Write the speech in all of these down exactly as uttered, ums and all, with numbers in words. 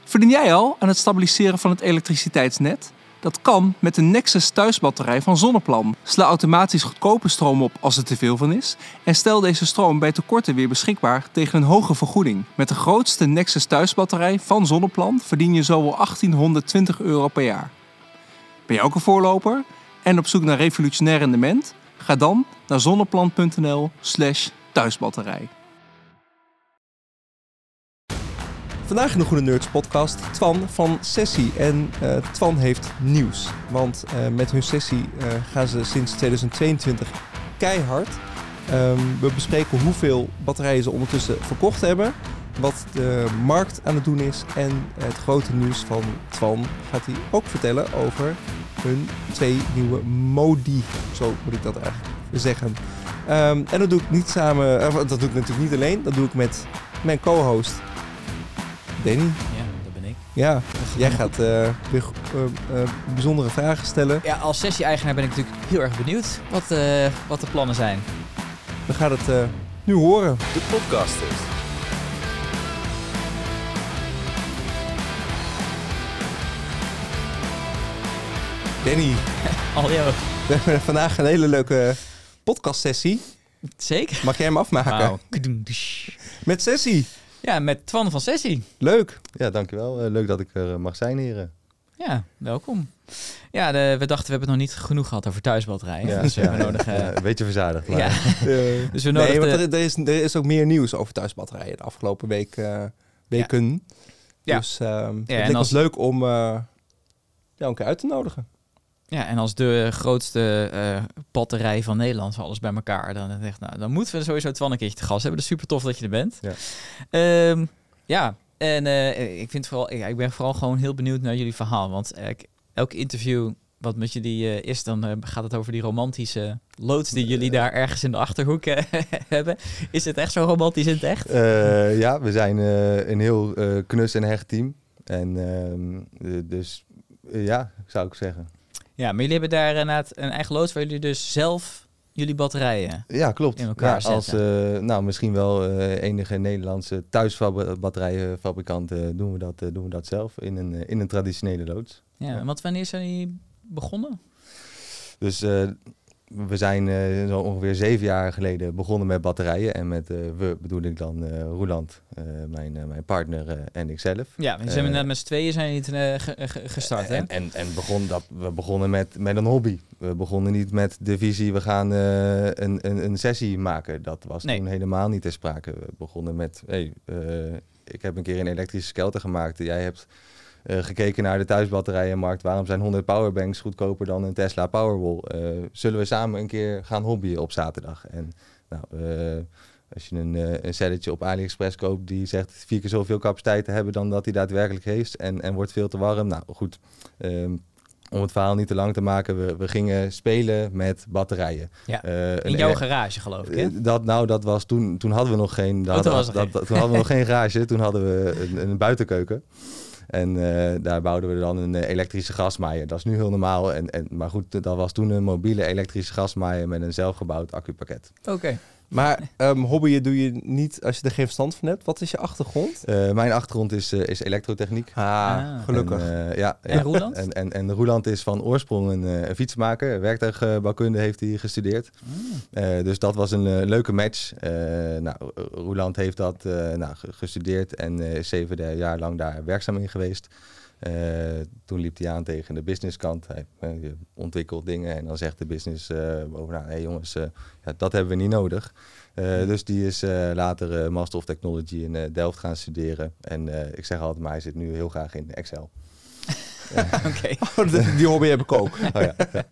Verdien jij al aan het stabiliseren van het elektriciteitsnet? Dat kan met de Nexus thuisbatterij van Zonneplan. Sla automatisch goedkope stroom op als er te veel van is en stel deze stroom bij tekorten weer beschikbaar tegen een hoge vergoeding. Met de grootste Nexus thuisbatterij van Zonneplan verdien je zo wel achttienhonderdtwintig euro per jaar. Ben je ook een voorloper en op zoek naar revolutionair rendement? Ga dan naar zonneplan.nl slash thuisbatterij. Vandaag in de Goede Nerds podcast Twan van Sessie. En uh, Twan heeft nieuws. Want uh, met hun sessie uh, gaan ze sinds tweeduizend tweeëntwintig keihard. Um, we bespreken hoeveel batterijen ze ondertussen verkocht hebben. Wat de markt aan het doen is. En het grote nieuws van Twan gaat hij ook vertellen over hun twee nieuwe modi. Zo moet ik dat eigenlijk zeggen. Um, en dat doe ik niet samen. Uh, dat doe ik natuurlijk niet alleen. Dat doe ik met mijn co-host Danny. Ja, dat ben ik. Ja, jij gaat uh, weer uh, uh, bijzondere vragen stellen. Ja, als sessie-eigenaar ben ik natuurlijk heel erg benieuwd wat, uh, wat de plannen zijn. We gaan het uh, nu horen. De podcasters. Danny, Al jou. we hebben vandaag een hele leuke podcastsessie. Zeker? Mag jij hem afmaken? Wauw. Met Sessie. Ja, met Twan van Sessie. Leuk. Ja, dankjewel. Uh, leuk dat ik er mag zijn, heren. Ja, welkom. Ja, de, we dachten we hebben het nog niet genoeg gehad over thuisbatterijen. Ja, dus we ja, hebben nodig... Uh, ja, een beetje verzadigd. Maar. ja. Uh, Dus we nee, nodigden... want er, er, is, er is ook meer nieuws over thuisbatterijen de afgelopen week, uh, weken. Ja. Dus uh, ja, het en leek als... ons leuk om uh, jou een keer uit te nodigen. Ja, en als de grootste uh, batterij van Nederland, alles bij elkaar, dan, echt, nou, dan moeten we sowieso Twan een keertje te gast hebben. Dus super tof dat je er bent. Ja, um, ja. en uh, ik, vind vooral, ja, ik ben vooral gewoon heel benieuwd naar jullie verhaal. Want uh, elk interview wat met jullie uh, is, dan uh, gaat het over die romantische loods die jullie daar ergens in de Achterhoek uh, hebben. Is het echt zo romantisch in het echt? Uh, ja, we zijn uh, een heel uh, knus en hecht team. En uh, dus uh, ja, zou ik zeggen. Ja, maar jullie hebben daar inderdaad een eigen loods waar jullie dus zelf jullie batterijen ja, klopt. in elkaar ja, als zetten. uh, nou, misschien wel uh, enige Nederlandse thuisbatterijenfabrikant uh, doen, we dat, uh, doen we dat zelf in een, uh, in een traditionele loods. Ja, ja. Want wanneer zijn jullie begonnen? Dus uh, we zijn uh, zo ongeveer zeven jaar geleden begonnen met batterijen. En met uh, we bedoel ik dan uh, Roeland, uh, mijn, uh, mijn partner uh, en ikzelf. Ja, we zijn uh, met z'n tweeën zijn niet uh, ge- ge- gestart, hè? En, en, en begon dat, we begonnen met, met een hobby. We begonnen niet met de visie, we gaan uh, een, een, een sessie maken. Dat was nee. toen helemaal niet ter sprake. We begonnen met, hey, uh, ik heb een keer een elektrische skelter gemaakt. Jij hebt uh, gekeken naar de thuisbatterijenmarkt. Waarom zijn honderd powerbanks goedkoper dan een Tesla Powerwall? Uh, zullen we samen een keer gaan hobbyen op zaterdag? En nou, uh, als je een, uh, een setje op AliExpress koopt die zegt vier keer zoveel capaciteit te hebben dan dat hij daadwerkelijk heeft en, en wordt veel te warm. Nou goed, um, om het verhaal niet te lang te maken, we, we gingen spelen met batterijen. Ja, uh, in jouw garage geloof ik, hè? Dat, nou, dat was toen, toen hadden we nog geen, dat, oh, hadden, was dat, dat, toen hadden we nog geen garage, toen hadden we een, een buitenkeuken. En uh, daar bouwden we dan een uh, elektrische gasmaaier. Dat is nu heel normaal. En, en, maar goed, dat was toen een mobiele elektrische gasmaaier met een zelfgebouwd accupakket. Oké. Okay. Maar um, hobbyen doe je niet als je er geen verstand van hebt. Wat is je achtergrond? Uh, mijn achtergrond is, uh, is elektrotechniek. Ah, ah. gelukkig. En, uh, ja, en ja. Roeland? En, en, en Roeland is van oorsprong een, uh, een fietsmaker. Werktuigbouwkunde heeft hij gestudeerd. Mm. Uh, dus dat was een uh, leuke match. Uh, nou, Roeland heeft dat uh, nou, gestudeerd en uh, zeven jaar lang daar werkzaam in geweest. Uh, toen liep hij aan tegen de businesskant. Hij uh, ontwikkelt dingen en dan zegt de business uh, bovenaan, hé hey jongens, uh, ja, dat hebben we niet nodig. Uh, dus die is uh, later uh, Master of Technology in uh, Delft gaan studeren. En uh, ik zeg altijd, maar hij zit nu heel graag in Excel. Oké. Okay. Oh, die hobby heb ik ook. Oh, ja, ja.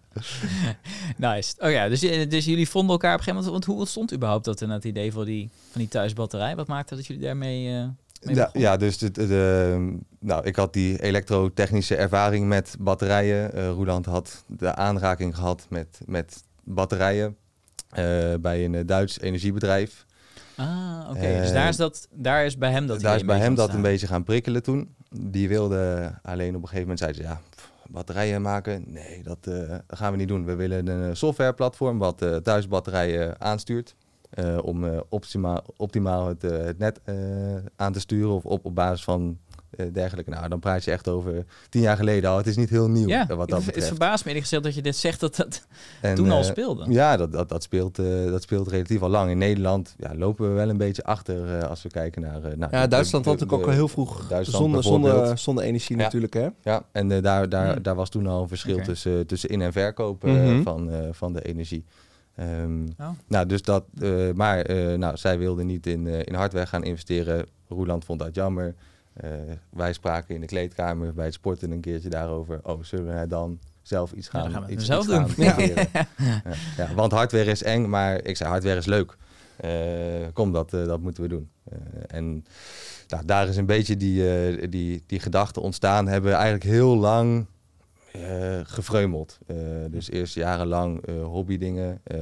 Nice. Oh ja, dus, dus jullie vonden elkaar op een gegeven moment. Want hoe ontstond überhaupt dat, het idee van die, van die thuisbatterij? Wat maakte dat jullie daarmee... Uh... Ja, ja, dus de, de, de, nou, ik had die elektrotechnische ervaring met batterijen. Uh, Roeland had de aanraking gehad met, met batterijen uh, bij een uh, Duits energiebedrijf. Ah, oké. Okay. Uh, dus daar is, dat, daar is bij hem dat Daar is bij hem ontstaan. dat een beetje gaan prikkelen toen. Die wilde alleen op een gegeven moment, zei ze, ja, pff, batterijen maken, nee, dat, uh, dat gaan we niet doen. We willen een softwareplatform wat uh, thuisbatterijen aanstuurt. Uh, om uh, optimaal, optimaal het, uh, het net uh, aan te sturen of op, op basis van uh, dergelijke. Nou, dan praat je echt over tien jaar geleden al. Het is niet heel nieuw ja, uh, wat dat het, betreft. Het verbaast me eerlijk gezegd dat je dit zegt dat dat en, toen uh, al speelde. Ja, dat, dat, dat, speelt, uh, dat speelt relatief al lang. In Nederland ja, lopen we wel een beetje achter uh, als we kijken naar... Uh, nou, ja, de, Duitsland de, had natuurlijk ook al heel vroeg zonder, zonder, zonder energie ja. natuurlijk. Hè? Ja, en uh, daar, daar, hmm. daar was toen al een verschil okay. tussen, tussen in- en verkoop uh, mm-hmm. van, uh, van de energie. Um, oh. Nou, dus dat, uh, maar uh, nou, zij wilden niet in, uh, in hardware gaan investeren. Roeland vond dat jammer. Uh, wij spraken in de kleedkamer bij het sporten een keertje daarover. Oh, zullen we dan zelf iets gaan, ja, dan gaan we iets, zelf iets doen. Gaan ja. Ja, ja, want hardware is eng, maar ik zei hardware is leuk. Uh, kom, dat, uh, dat moeten we doen. Uh, en nou, daar is een beetje die, uh, die, die gedachte ontstaan. Hebben we eigenlijk heel lang uh, gevreumeld. Uh, dus eerst jarenlang uh, hobbydingen. Uh,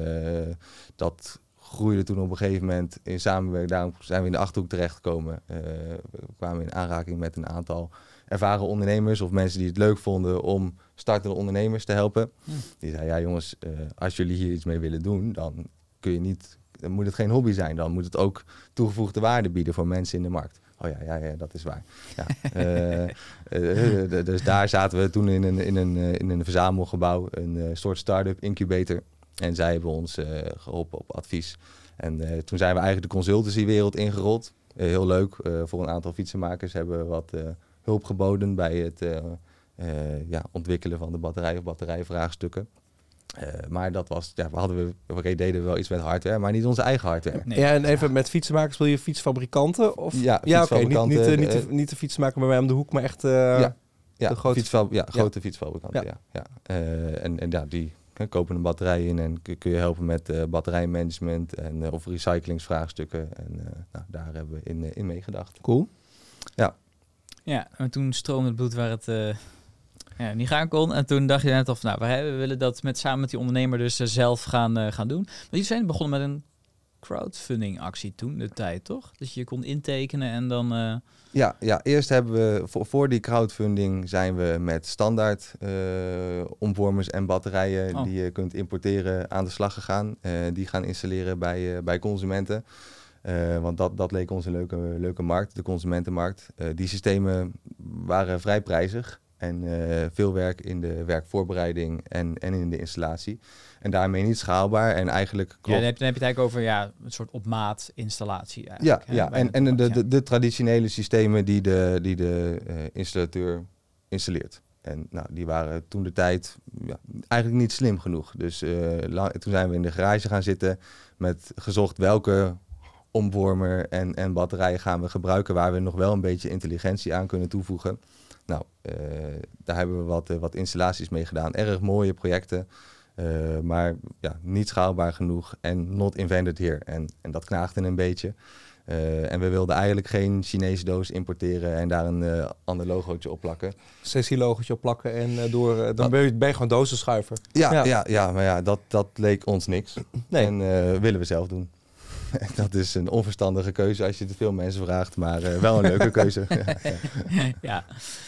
dat groeide toen op een gegeven moment in samenwerking. Daarom zijn we in de Achterhoek terechtgekomen. Uh, we kwamen in aanraking met een aantal ervaren ondernemers of mensen die het leuk vonden om startende ondernemers te helpen. Hm. Die zeiden, ja jongens, uh, als jullie hier iets mee willen doen, dan kun je niet, dan moet het geen hobby zijn. Dan moet het ook toegevoegde waarde bieden voor mensen in de markt. Oh ja, ja, ja, dat is waar. Ja. uh, uh, uh, dus daar zaten we toen in een, in een, uh, in een verzamelgebouw, een uh, soort start-up incubator. En zij hebben ons uh, geholpen op advies. En uh, toen zijn we eigenlijk de consultancywereld ingerold. Uh, heel leuk. Uh, voor een aantal fietsenmakers hebben we wat uh, hulp geboden bij het uh, uh, ja, ontwikkelen van de batterij of batterijvraagstukken. Uh, maar dat was, ja, we, hadden we, we deden wel iets met hardware, maar niet onze eigen hardware. Nee. Ja, en even met fietsenmakers, wil je fietsfabrikanten? Of? Ja, ja oké, okay. niet, niet, uh, niet, de, uh, niet de fietsenmaker bij mij om de hoek, maar echt uh, ja, ja, de grote... Fietsfab- ja, grote ja. fietsfabrikanten. Ja. Ja, ja. Uh, en, en ja, die hè, kopen een batterij in en kun, kun je helpen met uh, batterijmanagement en, uh, of recyclingsvraagstukken. En uh, nou, daar hebben we in, uh, in meegedacht. Cool. Ja. Ja, en toen stroomde het bloed waar het... Uh... Ja, niet gaan kon. En toen dacht je net of, nou, we willen dat met, samen met die ondernemer dus uh, zelf gaan, uh, gaan doen. Maar die zijn begonnen met een crowdfunding actie toen, de tijd, toch? Dus je kon intekenen en dan... Uh... Ja, ja, eerst hebben we, voor, voor die crowdfunding zijn we met standaard uh, omvormers en batterijen oh. die je kunt importeren aan de slag gegaan. Uh, die gaan installeren bij, uh, bij consumenten. Uh, want dat, dat leek ons een leuke, leuke markt, de consumentenmarkt. Uh, die systemen waren vrij prijzig. En uh, veel werk in de werkvoorbereiding en, en in de installatie. En daarmee niet schaalbaar. En eigenlijk klopt... Ja, dan heb, dan heb je het eigenlijk over ja, een soort op maat installatie. Ja, hè, ja. en, en de, de, de traditionele systemen die de, die de uh, installateur installeert. En nou, die waren toen de tijd ja, eigenlijk niet slim genoeg. Dus uh, lang, toen zijn we in de garage gaan zitten met gezocht welke omvormer en, en batterijen gaan we gebruiken, waar we nog wel een beetje intelligentie aan kunnen toevoegen. Nou, uh, daar hebben we wat, uh, wat installaties mee gedaan. Erg mooie projecten, uh, maar ja, niet schaalbaar genoeg en not invented here. En, en dat knaagde een beetje. Uh, en we wilden eigenlijk geen Chinese doos importeren en daar een uh, ander logootje op plakken. Sessie-logootje op plakken en uh, door, uh, dan ben je, ben je gewoon dozenschuiver. Ja, ja. ja, ja maar ja, dat, dat leek ons niks. Nee. En uh, willen we zelf doen. Dat is een onverstandige keuze als je te veel mensen vraagt, maar uh, wel een leuke keuze. ja, ja. ja.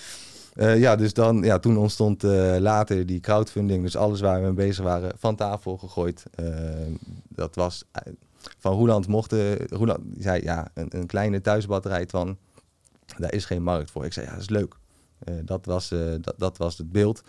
Uh, ja, dus dan, ja, toen ontstond uh, later die crowdfunding, dus alles waar we mee bezig waren, van tafel gegooid. Uh, dat was uh, van Roeland mochten, Roeland zei ja, een, een kleine thuisbatterij van, daar is geen markt voor. Ik zei ja, dat is leuk. Uh, dat, was, uh, dat, dat was het beeld.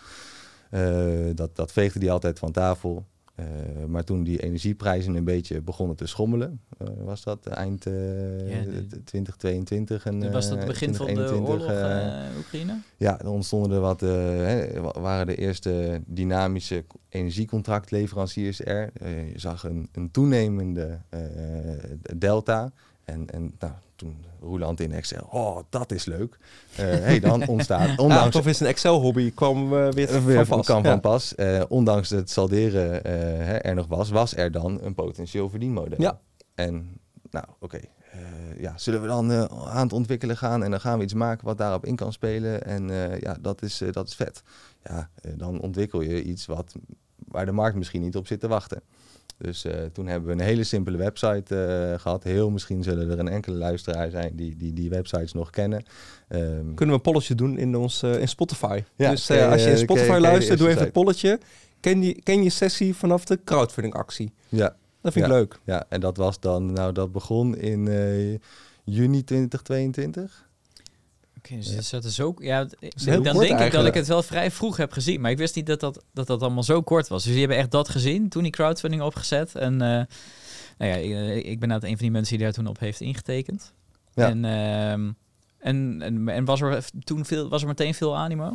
Uh, dat, dat veegde die altijd van tafel. Uh, maar toen die energieprijzen een beetje begonnen te schommelen, uh, was dat eind uh, ja, de, twintig tweeëntwintig. En, uh, was dat het begin van de oorlog in uh, Oekraïne? Ja, er ontstonden er wat, uh, hè, waren de eerste dynamische energiecontractleveranciers er. Uh, je zag een, een toenemende uh, delta. En, en nou, toen Roeland in Excel, oh, dat is leuk. Uh, hey, dan ontstaat... Ondanks, ja, toch is een Excel-hobby, kwam uh, weer van weer pas. Kan ja. van pas. Uh, ondanks het salderen uh, hè, er nog was, was er dan een potentieel verdienmodel. Ja. En nou, oké. Okay. Uh, ja, zullen we dan uh, aan het ontwikkelen gaan en dan gaan we iets maken wat daarop in kan spelen. En uh, ja, dat is, uh, dat is vet. Ja, uh, dan ontwikkel je iets wat, waar de markt misschien niet op zit te wachten. Dus uh, toen hebben we een hele simpele website uh, gehad. Heel misschien zullen er een enkele luisteraar zijn die die, die websites nog kennen. Um, Kunnen we een polletje doen in, ons, uh, in Spotify? Ja, dus uh, als je in Spotify ken, luistert, ken doe even site. een polletje. Ken je, ken je sessie vanaf de crowdfunding actie? Ja. Dat vind ja, ik leuk. Ja, en dat was dan, nou dat begon in uh, juni twintig tweeëntwintig. Okay, dus ja. Dat is zo, ja, dan kort denk ik eigenlijk. dat ik het wel vrij vroeg heb gezien. Maar ik wist niet dat dat, dat, dat allemaal zo kort was. Dus die hebben echt dat gezien, toen die crowdfunding opgezet. En uh, nou ja, ik, ik ben nou een van die mensen die daar toen op heeft ingetekend. Ja. En, uh, en, en, en was er toen veel, was er meteen veel animo?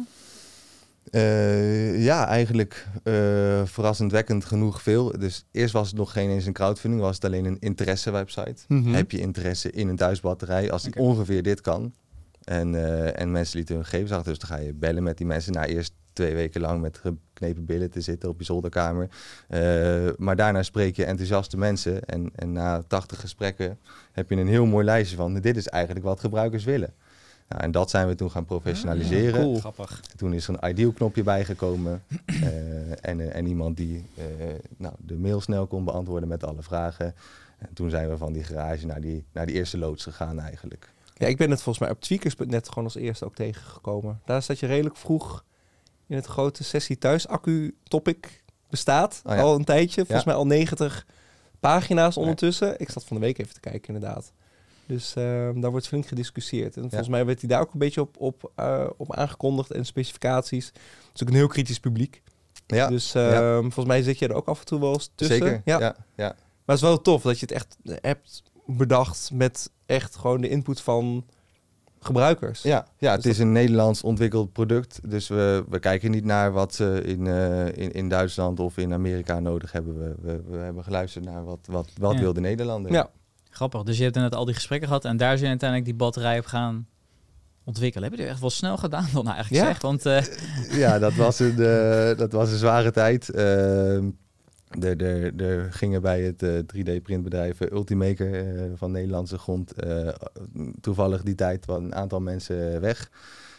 Uh, ja, eigenlijk uh, verrassendwekkend genoeg veel. Dus eerst was het nog geen eens een crowdfunding, was het alleen een interesse-website. Mm-hmm. Heb je interesse in een thuisbatterij als die okay. ongeveer dit kan? En, uh, en mensen lieten hun gegevens achter, dus dan ga je bellen met die mensen. Na eerst twee weken lang met geknepen billen te zitten op je zolderkamer. Uh, maar daarna spreek je enthousiaste mensen. En, en na tachtig gesprekken heb je een heel mooi lijstje van, dit is eigenlijk wat gebruikers willen. Nou, en dat zijn we toen gaan professionaliseren. Ah, cool. Grappig. Toen is er een ideal knopje bijgekomen. uh, en, uh, en iemand die uh, nou, de mail snel kon beantwoorden met alle vragen. En toen zijn we van die garage naar die, naar die eerste loods gegaan eigenlijk. Ja, ik ben het volgens mij op tweakers punt net gewoon als eerste ook tegengekomen. Daar zat je redelijk vroeg in het grote sessie thuis accu topic bestaat. Oh ja. Al een tijdje. Volgens ja. mij al negentig pagina's ondertussen. Ja. Ik zat van de week even te kijken inderdaad. Dus uh, daar wordt flink gediscussieerd. En volgens ja. mij werd hij daar ook een beetje op, op, uh, op aangekondigd en specificaties. Het is ook een heel kritisch publiek. Ja. Dus uh, ja. volgens mij zit je er ook af en toe wel eens tussen. Zeker, ja. ja, ja. Maar het is wel tof dat je het echt hebt bedacht met echt gewoon de input van gebruikers. Ja, ja het dus is een Nederlands ontwikkeld product. Dus we, we kijken niet naar wat ze in, uh, in, in Duitsland of in Amerika nodig hebben. We, we, we hebben geluisterd naar wat, wat, wat ja. wil de Nederlander. Ja. Grappig. Dus je hebt net al die gesprekken gehad en daar zijn uiteindelijk die batterij op gaan ontwikkelen. Heb je het echt wel snel gedaan dan eigenlijk ja. zeg? Want, uh... ja, dat was een, uh, dat was een zware tijd. Uh, Er, er, er gingen bij het uh, drie D-printbedrijf Ultimaker uh, van Nederlandse grond uh, toevallig die tijd wel een aantal mensen weg.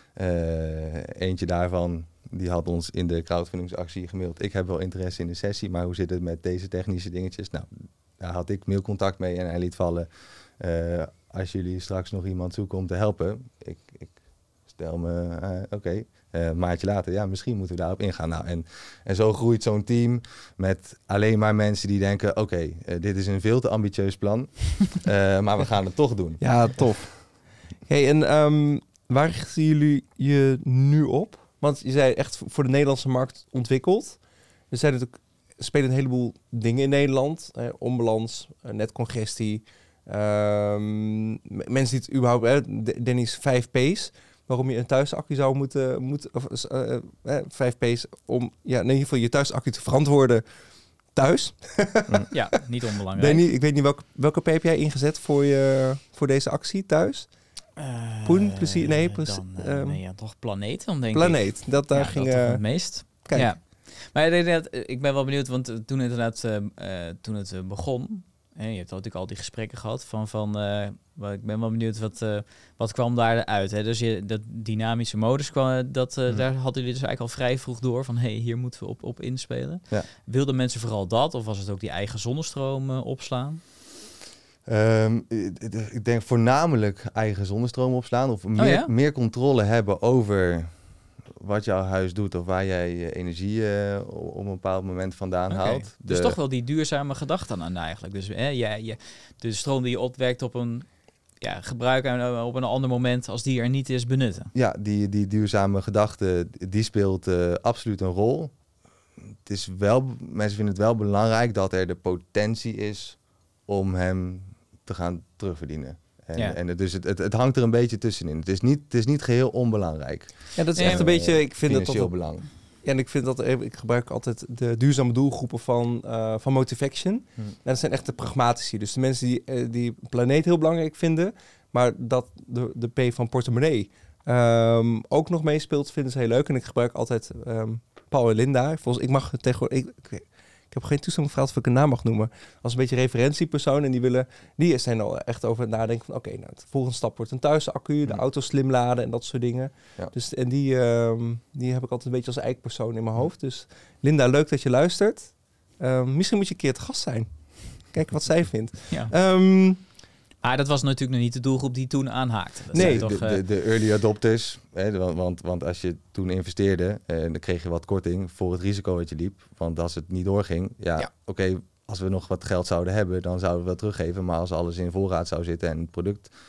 Uh, eentje daarvan die had ons in de crowdfundingsactie gemaild. Ik heb wel interesse in de sessie, maar hoe zit het met deze technische dingetjes? Nou, daar had ik mailcontact mee en hij liet vallen. Uh, als jullie straks nog iemand zoeken om te helpen, ik, ik stel me, uh, oké. Okay. Uh, een maandje later, ja, misschien moeten we daarop ingaan. Nou, en, en zo groeit zo'n team met alleen maar mensen die denken, oké, okay, uh, dit is een veel te ambitieus plan, uh, maar we gaan het toch doen. Ja, tof. Hey, en um, waar richten jullie je nu op? Want je zei echt voor de Nederlandse markt ontwikkeld. Er zijn natuurlijk, er spelen een heleboel dingen in Nederland. Eh, onbalans, uh, netcongestie. Um, mensen die het überhaupt, eh, Denny's vijf P's. Waarom je een thuisaccu zou moeten, moeten of, uh, uh, vijf P's om ja, in ieder geval je thuisaccu te verantwoorden thuis. Ja, niet onbelangrijk. Danny, ik weet niet welke, welke P heb jij ingezet voor, je, voor deze actie thuis? Uh, Poen, plezier, nee, plezier, dan, uh, um, nee, ja, toch Planeet dan denk Planeet, ik. Planeet, dat daar ja, ging... Dat uh, het meest. Kijk. Ja. Maar ik ben wel benieuwd, want toen inderdaad, uh, uh, toen het uh, begon... Hè, je hebt natuurlijk al die gesprekken gehad van... van uh, ik ben wel benieuwd wat, uh, wat kwam daaruit. Hè? Dus je, dat dynamische modus, kwam, dat, uh, hmm. daar hadden jullie dus eigenlijk al vrij vroeg door... van hey, hier moeten we op, op inspelen. Ja. Wilden mensen vooral dat? Of was het ook die eigen zonnestroom uh, opslaan? Um, ik denk voornamelijk eigen zonnestroom opslaan... of meer, oh ja? meer controle hebben over... wat jouw huis doet of waar jij je energie uh, op een bepaald moment vandaan okay. haalt. Dus de... toch wel die duurzame gedachte aan eigenlijk. Dus hè, ja, je, de stroom die je opwekt op een ja, gebruik en op een ander moment als die er niet is benutten. Ja, die, die duurzame gedachte die speelt uh, absoluut een rol. Het is wel, mensen vinden het wel belangrijk dat er de potentie is om hem te gaan terugverdienen. En, ja. en dus het, het, het hangt er een beetje tussenin. Het is niet, het is niet geheel onbelangrijk. Ja, dat is echt een beetje... Ik vind financieel dat belang. Ja, en ik vind dat... Ik gebruik altijd de duurzame doelgroepen van, uh, van Motivaction. Hmm. En dat zijn echt de pragmatici. Dus de mensen die, uh, die planeet heel belangrijk vinden... maar dat de, de P van portemonnee um, ook nog meespeelt, vinden ze heel leuk. En ik gebruik altijd um, Paul en Linda. Volgens, ik mag tegenwoordig... Ik, ik, Ik heb geen toestemming gevraagd of ik een naam mag noemen. Als een beetje referentiepersoon. En die willen, die zijn al echt over het nadenken van... Oké, okay, nou, de volgende stap wordt een thuisaccu. De auto slim laden en dat soort dingen. Ja. Dus, en die, um, die heb ik altijd een beetje als eikpersoon in mijn hoofd. Dus Linda, leuk dat je luistert. Um, misschien moet je een keer te gast zijn. Kijken wat zij vindt. Ja. Um, Maar dat was natuurlijk nog niet de doelgroep die toen aanhaakte. Dat nee, toch, de, de, de early adopters. Hè, want, want, want als je toen investeerde, eh, dan kreeg je wat korting voor het risico dat je liep. Want als het niet doorging, ja, ja. oké, okay, als we nog wat geld zouden hebben, dan zouden we dat teruggeven. Maar als alles in voorraad zou zitten en het product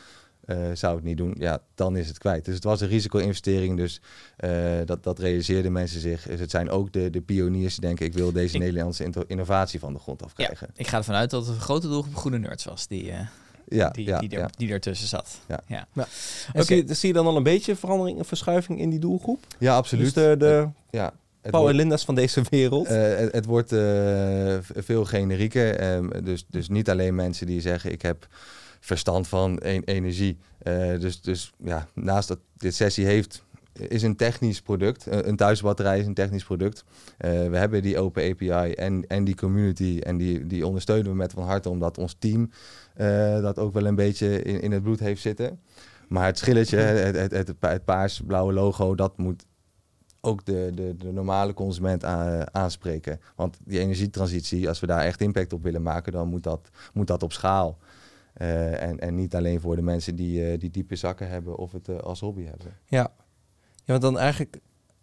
uh, zou het niet doen, ja, dan is het kwijt. Dus het was een risico-investering, dus uh, dat, dat realiseerden mensen zich. Dus het zijn ook de, de pioniers die denken, ik wil deze ik, Nederlandse innovatie van de grond af krijgen. Ja, ik ga ervan uit dat het een grote doelgroep groene nerds was die... Uh... Ja, die, ja, die, er, ja. die ertussen zat. Ja. Ja. Ja. En okay. zie, je, zie je dan al een beetje verandering en verschuiving in die doelgroep? Ja, absoluut. Dus de, de ja, Paul en Linda's van deze wereld? Uh, het, het wordt uh, veel generieker. Um, dus, dus niet alleen mensen die zeggen, ik heb verstand van e- energie. Uh, dus, dus ja, naast dat dit sessie heeft, is een technisch product. Uh, een thuisbatterij is een technisch product. Uh, we hebben die open A P I en, en die community. En die, die ondersteunen we met van harte, omdat ons team uh, dat ook wel een beetje in, in het bloed heeft zitten. Maar het schilletje, het, het, het, het paars-blauwe logo, dat moet ook de, de, de normale consument a, aanspreken. Want die energietransitie, als we daar echt impact op willen maken, dan moet dat, moet dat op schaal. Uh, en, en niet alleen voor de mensen die, uh, die diepe zakken hebben of het uh, als hobby hebben. Ja. Ja, want dan eigenlijk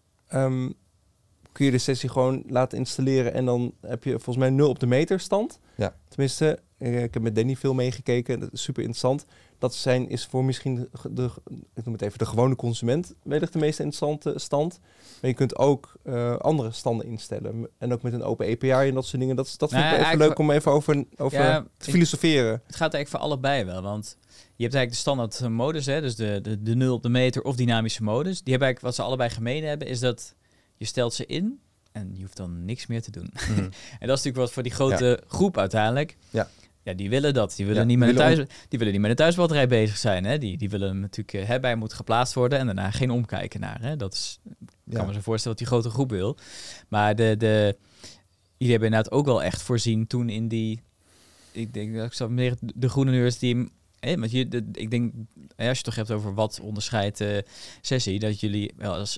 um, kun je de sessie gewoon laten installeren en dan heb je volgens mij nul op de meter stand. Ja. Tenminste, ik heb met Danny veel meegekeken, dat is super interessant. Dat zijn, is voor misschien de, de, ik noem het even, de gewone consument wellicht de meest interessante stand. Maar je kunt ook uh, andere standen instellen. En ook met een open A P I en dat soort dingen. Dat, dat vind nou, ik even leuk om even over, over ja, te filosoferen. Het gaat eigenlijk voor allebei wel, want je hebt eigenlijk de standaard modus, hè, dus de, de, de nul op de meter of dynamische modus. Die hebben eigenlijk, wat ze allebei gemeen hebben, is dat je stelt ze in en je hoeft dan niks meer te doen. Mm-hmm. En dat is natuurlijk wat voor die grote ja. groep uiteindelijk. Ja. Ja, die willen dat. Die willen, ja, niet, met willen een thuis, die willen niet met een thuisbatterij bezig zijn. Hè? Die, die willen natuurlijk, hè, bij moet geplaatst worden en daarna geen omkijken naar. Hè? Dat is, ik kan ja. me zo voorstellen wat die grote groep wil. Maar de, de, jullie hebben inderdaad ook wel echt voorzien toen in die, ik denk dat ik zou meer de groene nerds die, hè, want je, de, ik denk, als je het toch hebt over wat onderscheidt uh, sessie, dat jullie wel eens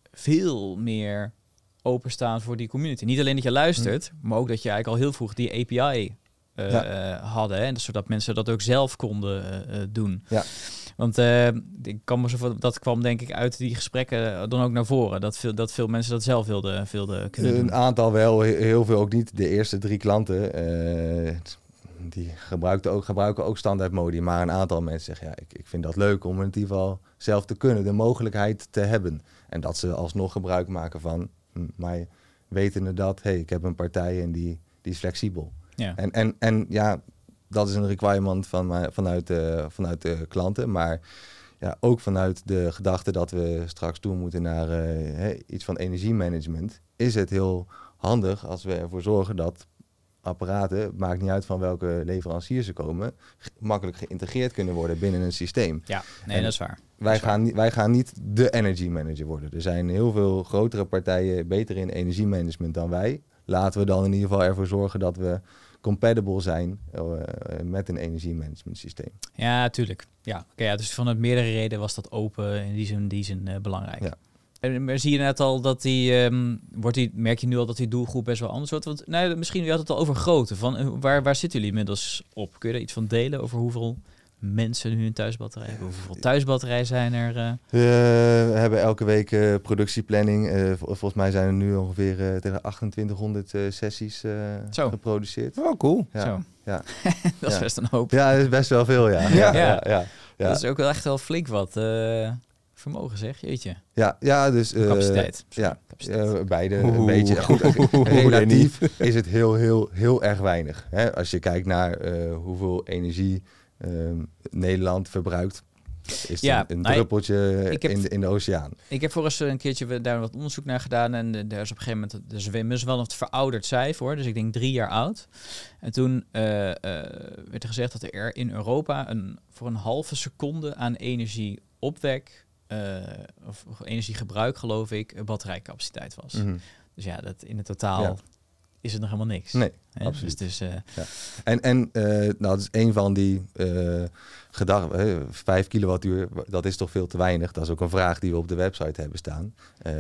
veel meer openstaan voor die community. Niet alleen dat je luistert, hmm. maar ook dat je eigenlijk al heel vroeg die A P I Uh, ja. uh, hadden. Hè? Dus zodat mensen dat ook zelf konden uh, doen. Ja. Want uh, ik kan me zo, dat kwam denk ik uit die gesprekken dan ook naar voren. Dat veel, dat veel mensen dat zelf wilden, wilden kunnen doen. Een aantal wel, heel veel ook niet. De eerste drie klanten, uh, die gebruikten ook, gebruiken ook standaard modi. Maar een aantal mensen zeggen, ja, ik, ik vind dat leuk om in ieder geval zelf te kunnen. De mogelijkheid te hebben. En dat ze alsnog gebruik maken van, hm, maar wetende dat, hey, ik heb een partij en die, die is flexibel. Ja. En, en, en ja, dat is een requirement van, vanuit, de, vanuit de klanten. Maar ja, ook vanuit de gedachte dat we straks toe moeten naar uh, hey, iets van energiemanagement. Is het heel handig als we ervoor zorgen dat apparaten, maakt niet uit van welke leverancier ze komen, makkelijk geïntegreerd kunnen worden binnen een systeem. Ja, nee, en dat is waar. Wij, is gaan, waar. wij gaan niet de energy manager worden. Er zijn heel veel grotere partijen beter in energiemanagement dan wij. Laten we dan in ieder geval ervoor zorgen dat we compatible zijn uh, met een energiemanagement systeem. Ja, tuurlijk. Ja, okay, ja, dus vanuit meerdere redenen was dat open in die zin, die zin uh, belangrijk. Ja. En maar zie je net al dat die, um, wordt die, merk je nu al dat die doelgroep best wel anders wordt? Want nou, misschien, je had het al over grootte. Van, uh, waar, waar zitten jullie inmiddels op? Kun je er iets van delen over hoeveel mensen nu een thuisbatterij hebben? Hoeveel thuisbatterijen zijn er? Uh? We hebben elke week uh, productieplanning. Uh, vol- volgens mij zijn er nu ongeveer uh, tegen achtentwintighonderd uh, sessies uh, geproduceerd. Oh, cool. Ja. Zo. Ja. Dat is ja. best een hoop. Ja, dat is best wel veel, ja. Ja, ja. ja, ja, ja. Dat is ook wel echt wel flink wat uh, vermogen, zeg. Jeetje. Ja, ja, dus... Uh, capaciteit. Ja, capaciteit. Uh, beide Oeh. een beetje. Goed, relatief is het heel, heel, heel erg weinig. Hè? Als je kijkt naar uh, hoeveel energie uh, Nederland verbruikt, is ja, een, een nou, druppeltje heb, in, de, in de oceaan. Ik heb voor eens een keertje daar wat onderzoek naar gedaan. En uh, daar is op een gegeven moment, dus inmiddels wel een verouderd cijfer hoor. Dus ik denk drie jaar oud. En toen uh, uh, werd er gezegd dat er in Europa een, voor een halve seconde aan energieopwek, uh, of energiegebruik geloof ik, batterijcapaciteit was. Mm-hmm. Dus ja, dat in het totaal ja. is het nog helemaal niks. Nee, He? absoluut. Dus, dus, uh, ja. En, en uh, nou, dat is een van die uh, gedachten. Uh, vijf kilowattuur, dat is toch veel te weinig. Dat is ook een vraag die we op de website hebben staan. Uh,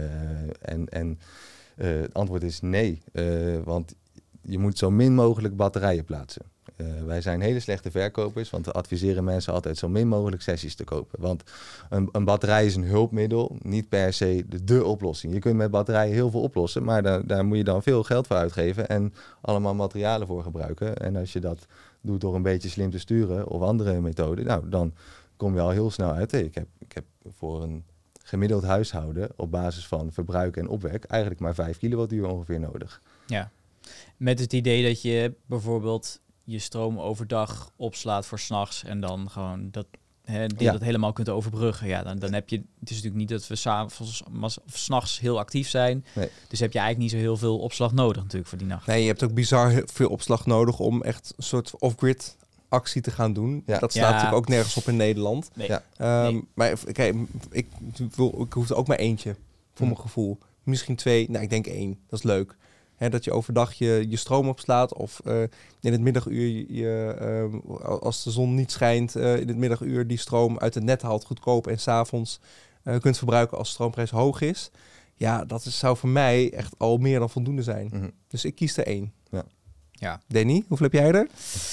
en en uh, het antwoord is nee. Uh, want je moet zo min mogelijk batterijen plaatsen. Uh, wij zijn hele slechte verkopers, want we adviseren mensen altijd zo min mogelijk sessies te kopen. Want een, een batterij is een hulpmiddel, niet per se de, de oplossing. Je kunt met batterijen heel veel oplossen, maar daar, daar moet je dan veel geld voor uitgeven en allemaal materialen voor gebruiken. En als je dat doet door een beetje slim te sturen of andere methoden, nou, dan kom je al heel snel uit. Hey, ik, heb, ik heb voor een gemiddeld huishouden op basis van verbruik en opwek eigenlijk maar vijf kilowattuur ongeveer nodig. Ja, met het idee dat je bijvoorbeeld je stroom overdag opslaat voor 's nachts en dan gewoon dat, hè, die Ja. dat helemaal kunt overbruggen. Ja, dan, dan heb je, het is natuurlijk niet dat we s'avonds of 's nachts heel actief zijn. Nee. Dus heb je eigenlijk niet zo heel veel opslag nodig natuurlijk voor die nacht. Nee, je hebt ook bizar heel veel opslag nodig om echt een soort off-grid actie te gaan doen. Ja. Dat staat Ja. natuurlijk ook nergens op in Nederland. Nee. Ja. Ehm, Nee. Maar kijk, ik, wil, ik hoef er ook maar eentje, voor Hm. mijn gevoel. Misschien twee, nou ik denk één. Dat is leuk. Hè, dat je overdag je, je stroom opslaat of uh, in het middaguur, je, je, uh, als de zon niet schijnt, uh, in het middaguur die stroom uit het net haalt goedkoop en 's avonds uh, kunt verbruiken als de stroomprijs hoog is. Ja, dat is, zou voor mij echt al meer dan voldoende zijn. Mm-hmm. Dus ik kies er één. Ja. Ja. Danny, hoeveel heb jij er?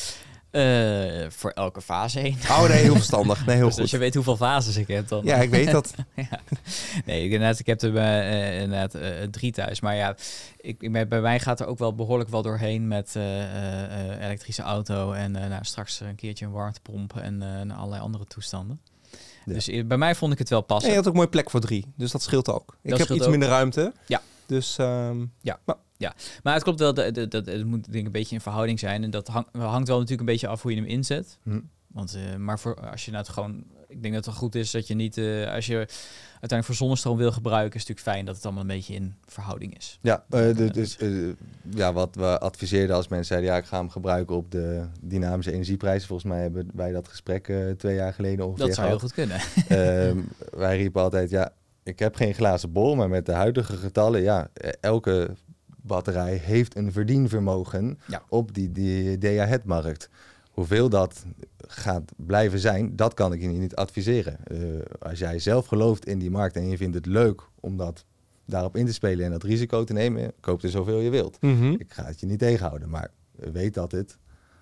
Uh, voor elke fase heen. Oh nee, heel verstandig. Nee, heel dus goed. als je weet hoeveel fases ik heb, dan... Ja, ik weet dat. ja. Nee, ik, inderdaad, ik heb er uh, inderdaad uh, drie thuis. Maar ja, ik, ik, bij mij gaat er ook wel behoorlijk wel doorheen met uh, uh, elektrische auto en uh, nou, straks een keertje een warmtepomp en uh, allerlei andere toestanden. Ja. Dus uh, bij mij vond ik het wel passen. En je had ook een mooie plek voor drie, dus dat scheelt ook. Ik dat heb iets ook. minder ruimte. Ja. Dus um, ja. Maar. Ja, maar het klopt wel, dat, dat, dat, het moet denk ik een beetje in verhouding zijn. En dat hang, hangt wel natuurlijk een beetje af hoe je hem inzet. Hm. Want, uh, maar voor, als je nou het gewoon... Ik denk dat het goed is dat je niet... Uh, als je uiteindelijk voor zonnestroom wil gebruiken... is het natuurlijk fijn dat het allemaal een beetje in verhouding is. Ja, uh, de, dus uh, ja, wat we adviseerden als mensen zeiden... ja, ik ga hem gebruiken op de dynamische energieprijzen. Volgens mij hebben wij dat gesprek uh, twee jaar geleden ongeveer Dat zou gehad. heel goed kunnen. uh, wij riepen altijd, ja, ik heb geen glazen bol... maar met de huidige getallen, ja, elke... batterij heeft een verdienvermogen ja. op die, die day-ahead-markt. Hoeveel dat gaat blijven zijn, dat kan ik je niet adviseren. Uh, als jij zelf gelooft in die markt en je vindt het leuk om dat daarop in te spelen en dat risico te nemen, koop er zoveel je wilt. Mm-hmm. Ik ga het je niet tegenhouden, maar weet dat het...